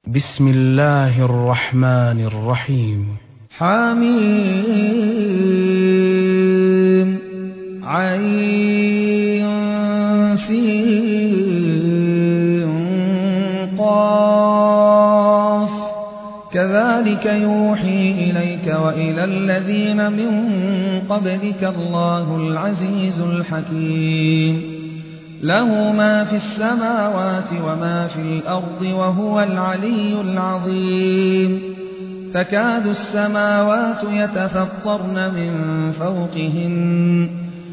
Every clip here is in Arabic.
بسم الله الرحمن الرحيم. حميم عين سين قاف كذلك يوحي إليك وإلى الذين من قبلك الله العزيز الحكيم له ما في السماوات وما في الأرض وهو العلي العظيم تكاد السماوات يتفطرن من فوقهن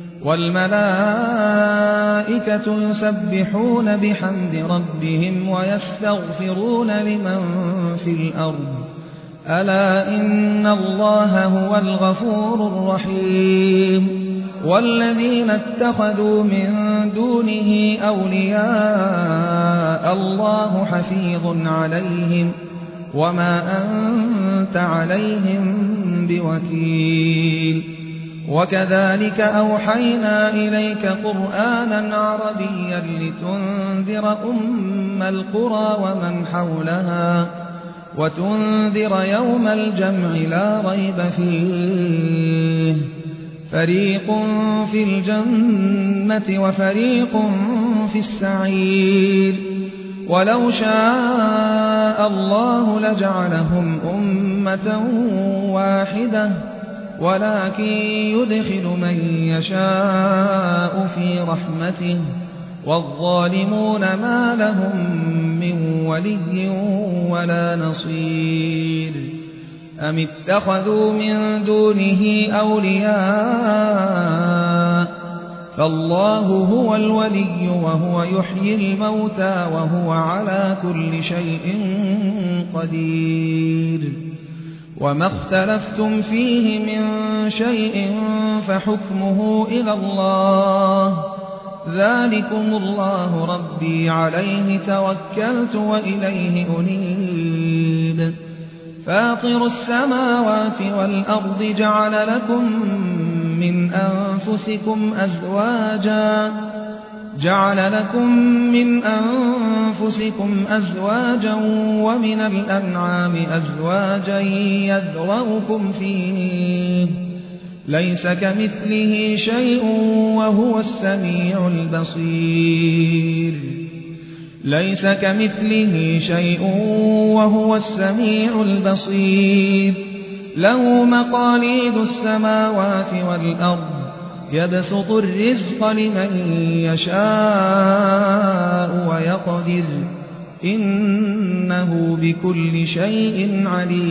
والملائكة يسبحون بحمد ربهم ويستغفرون لمن في الأرض ألا إن الله هو الغفور الرحيم والذين اتخذوا من دونه أولياء الله حفيظ عليهم وما أنت عليهم بوكيل وكذلك أوحينا إليك قرآنا عربيا لتنذر أم القرى ومن حولها وتنذر يوم الجمع لا ريب فيه فريق في الجنة وفريق في السعير ولو شاء الله لجعلهم أمة واحدة ولكن يدخل من يشاء في رحمته والظالمون ما لهم من ولي ولا نصير أم اتخذوا من دونه أولياء فالله هو الولي وهو يحيي الموتى وهو على كل شيء قدير وما اختلفتم فيه من شيء فحكمه إلى الله ذلكم الله ربي عليه توكلت وإليه أنيب فاطر السماوات والأرض جعل لكم من أنفسكم أزواجا ومن الأنعام أزواجا يذرؤكم فيه ليس كمثله شيء وهو السميع البصير له مقاليد السماوات والأرض يبسط الرزق لمن يشاء ويقدر إنه بكل شيء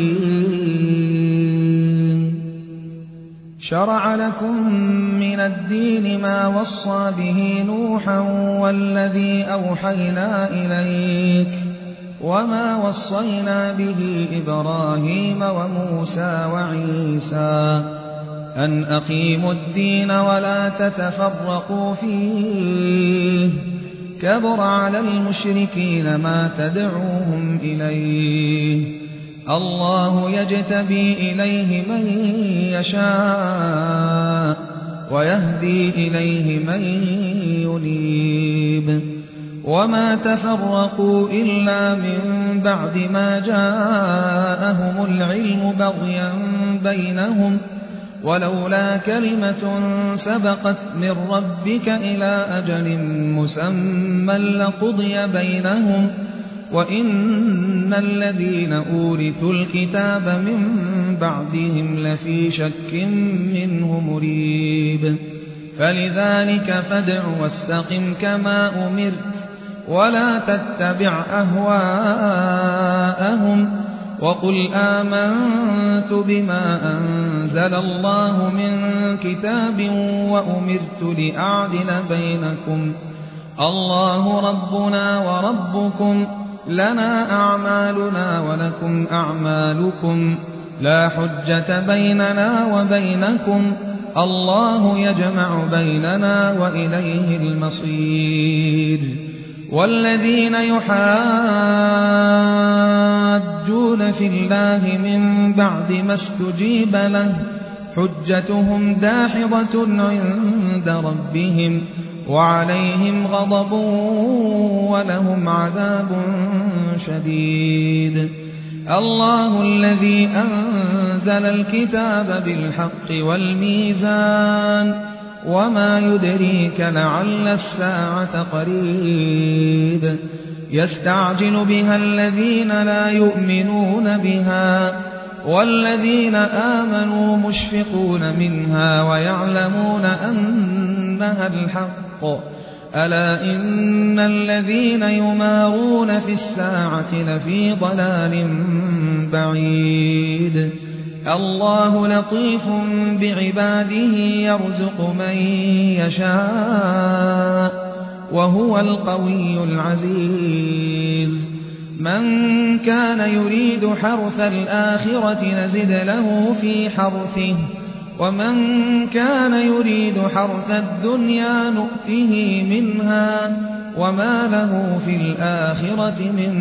عليم شرع لكم من الدين ما وصى به نوحا والذي أوحينا إليك وما وصينا به إبراهيم وموسى وعيسى أن أقيموا الدين ولا تتفرقوا فيه كبر على المشركين ما تدعوهم إليه الله يجتبي إليه من يشاء ويهدي إليه من ينيب وما تفرقوا إلا من بعد ما جاءهم العلم بغيا بينهم ولولا كلمة سبقت من ربك إلى أجل مسمى لقضي بينهم وإن الذين أورثوا الكتاب من بعدهم لفي شك منه مريب فلذلك فادع واستقم كما أمرت ولا تتبع أهواءهم وقل آمنت بما أنزل الله من كتاب وأمرت لأعدل بينكم الله ربنا وربكم لنا أعمالنا ولكم أعمالكم لا حجة بيننا وبينكم الله يجمع بيننا وإليه المصير والذين يحاجون في الله من بعد ما استجيب له حجتهم داحضة عند ربهم وعليهم غضب ولهم عذاب شديد. الله الذي أنزل الكتاب بالحق والميزان وما يدريك لعل الساعة قريب. يستعجل بها الذين لا يؤمنون بها والذين آمنوا مشفقون منها ويعلمون أنها الحق. ألا إن الذين يمارون في الساعة لفي ضلال بعيد. الله لطيف بعباده يرزق من يشاء وهو القوي العزيز. من كان يريد حرث الآخرة نزد له في حرثه ومن كان يريد حرث الدنيا نؤته منها وما له في الآخرة من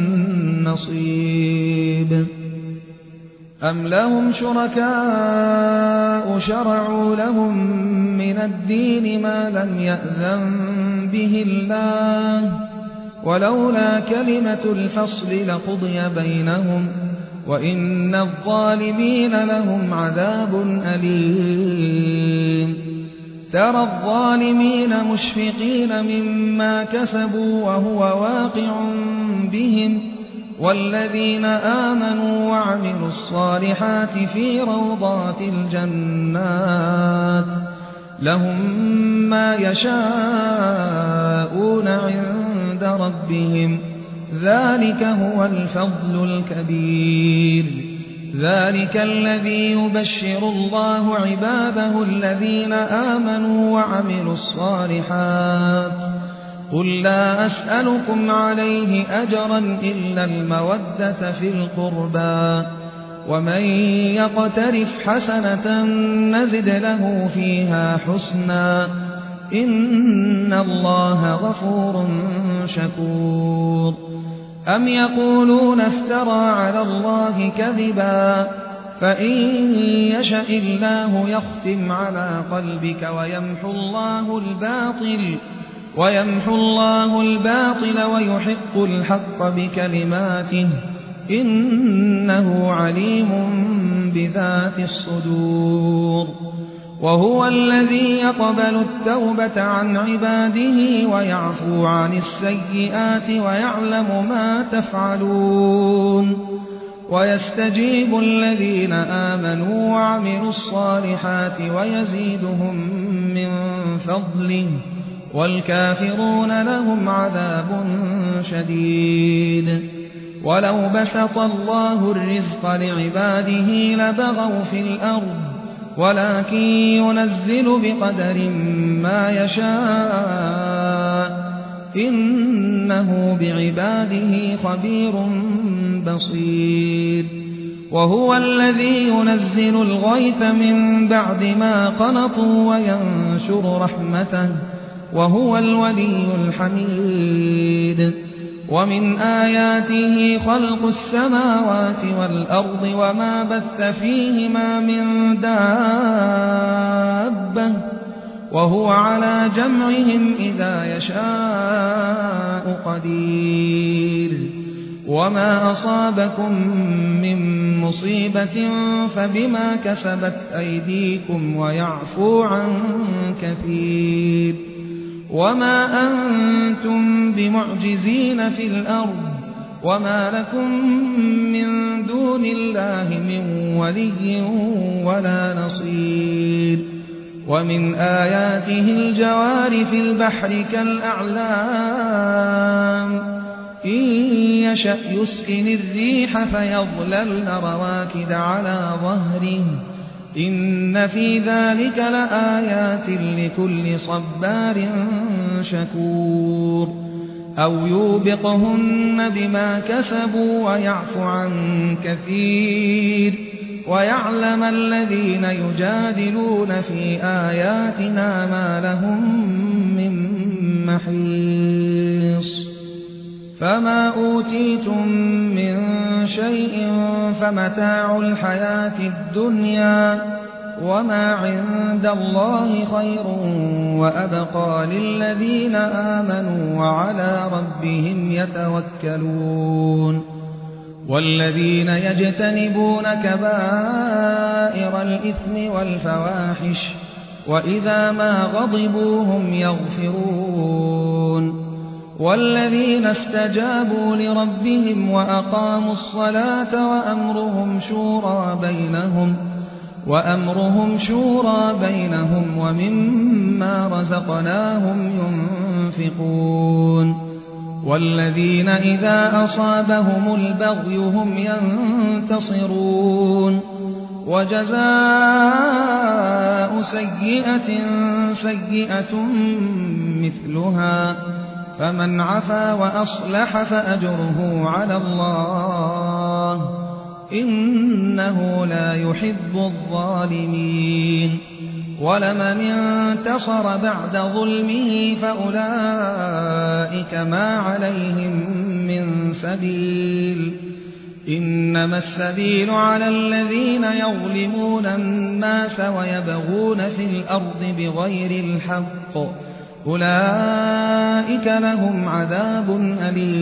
نصيب. أم لهم شركاء شرعوا لهم من الدين ما لم يأذن به الله ولولا كلمة الفصل لقضي بينهم وإن الظالمين لهم عذاب أليم. ترى الظالمين مشفقين مما كسبوا وهو واقع بهم والذين آمنوا وعملوا الصالحات في روضات الجنات لهم ما يشاءون عند ربهم ذلك هو الفضل الكبير. ذلك الذي يبشر الله عباده الذين آمنوا وعملوا الصالحات. قل لا أسألكم عليه أجرا إلا المودة في القربى ومن يقترف حسنة نزد له فيها حسنا إن الله غفور شكور. أم يقولون افترى على الله كذبا فإن يشأ الله يختم على قلبك ويمحو الله الباطل ويحق الحق بكلماته إنه عليم بذات الصدور. وهو الذي يقبل التوبة عن عباده ويعفو عن السيئات ويعلم ما تفعلون ويستجيب الذين آمنوا وعملوا الصالحات ويزيدهم من فضله والكافرون لهم عذاب شديد. ولو بسط الله الرزق لعباده لبغوا في الأرض ولكن ينزل بقدر ما يشاء إنه بعباده خبير بصير. وهو الذي ينزل الغيث من بعد ما قنطوا وينشر رحمته وهو الولي الحميد. ومن آياته خلق السماوات والأرض وما بث فيهما من دابة وهو على جمعهم إذا يشاء قدير. وما أصابكم من مصيبة فبما كسبت أيديكم ويعفو عن كثير. وما أنتم بمعجزين في الأرض وما لكم من دون الله من ولي ولا نصير. ومن آياته الجوار في البحر كالأعلام إن يشأ يسكن الريح فيظللن رواكد على ظهره إن في ذلك لآيات لكل صبار شكور. أو يوبقهن بما كسبوا ويعفو عن كثير ويعلم الذين يجادلون في آياتنا ما لهم من محيص. فما أوتيتم من شيء فمتاع الحياة الدنيا وما عند الله خير وأبقى للذين آمنوا وعلى ربهم يتوكلون والذين يجتنبون كبائر الإثم والفواحش وإذا ما غضبوا هم يغفرون والذين استجابوا لربهم وأقاموا الصلاة وأمرهم شورى بينهم ومما رزقناهم ينفقون والذين إذا أصابهم البغي هم ينتصرون وجزاء سيئة سيئة مثلها فمن عفا وأصلح فأجره على الله إنه لا يحب الظالمين ولمن انتصر بعد ظلمه فأولئك ما عليهم من سبيل إنما السبيل على الذين يظلمون الناس ويبغون في الأرض بغير الحق أولئك لهم عذاب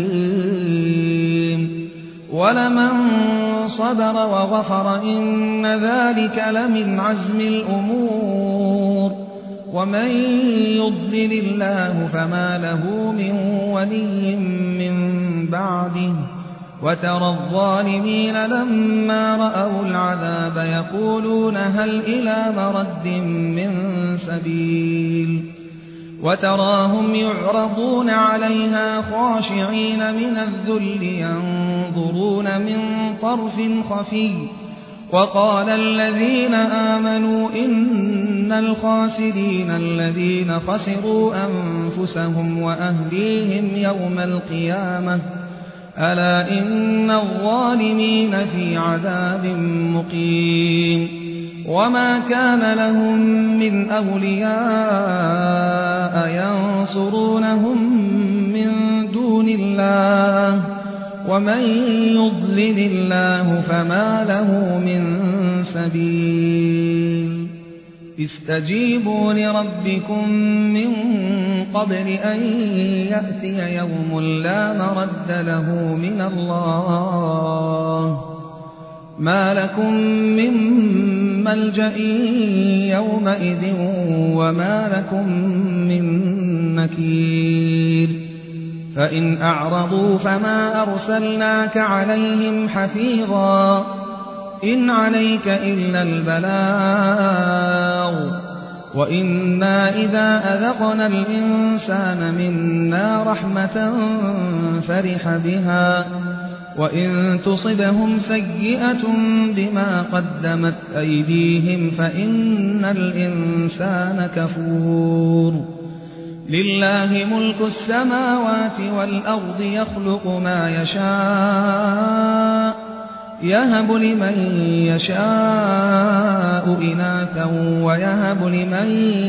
أليم ولمن صبر وغفر إن ذلك لمن عزم الأمور ومن يضلل الله فما له من ولي من بعده وترى الظالمين لما رأوا العذاب يقولون هل إلى مرد من سبيل وتراهم يعرضون عليها خاشعين من الذل ينظرون من طرف خفي وقال الذين آمنوا إن الخاسرين الذين خسروا أنفسهم وأهليهم يوم القيامة ألا إن الظالمين في عذاب مقيم وما كان لهم من أولياء ينصرونهم من دون الله ومن يضلل الله فما له من سبيل استجيبوا لربكم من قبل أن يأتي يوم لا مرد له من الله ما لكم من ملجأ يومئذ وما لكم من نكير فإن أعرضوا فما أرسلناك عليهم حفيظا إن عليك إلا البلاغ وإنا إذا أذقنا الإنسان منا رحمة فرح بها وإن تصبهم سيئة بما قدمت أيديهم فإن الإنسان كفور لله ملك السماوات والأرض يخلق ما يشاء يهب لمن يشاء إناثا ويهب لمن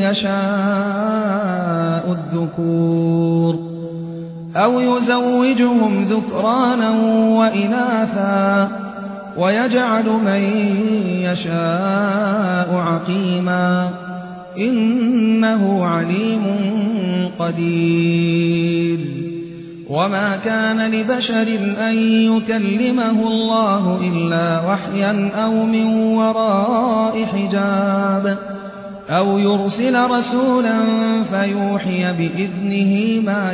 يشاء الذكور أو يزوجهم ذكرانا وإناثا ويجعل من يشاء عقيما إنه عليم قدير وما كان لبشر أن يكلمه الله إلا وحيا أو من وراء حجاب أو يرسل رسولا فيوحي بإذنه ما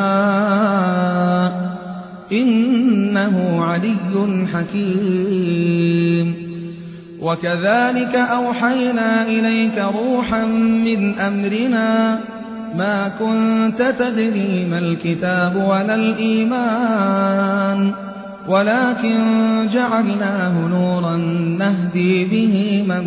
يشاء إنه علي حكيم وكذلك أوحينا إليك روحا من أمرنا ما كنت تدري ما الكتاب ولا الإيمان ولكن جعلناه نورا نهدي به من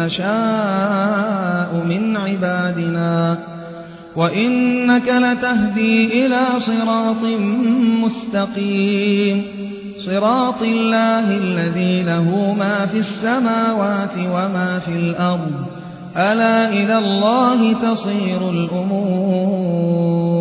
نشاء من عبادنا وإنك لتهدي إلى صراط مستقيم صراط الله الذي له ما في السماوات وما في الأرض ألا إلى الله تصير الأمور